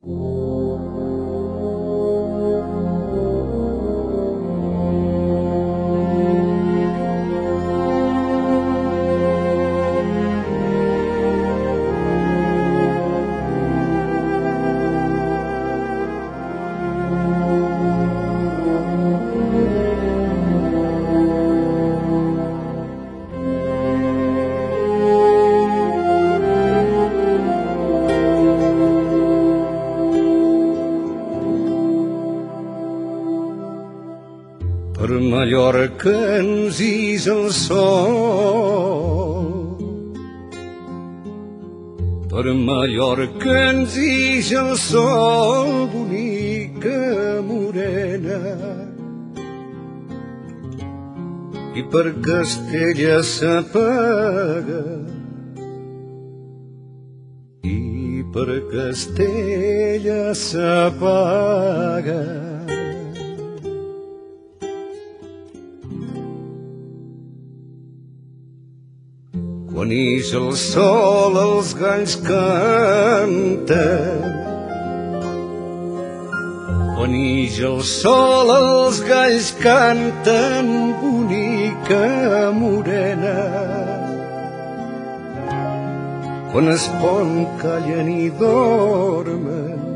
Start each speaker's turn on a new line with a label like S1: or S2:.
S1: Per Mallorca ens ix el sol, per Mallorca ens ix el sol, bonica morena, i per Castella s'apaga, i per Castella s'apaga. Quan ix el sol els galls canten, quan ix el sol els galls canten, bonica morena. Quan es pon callen i dormen,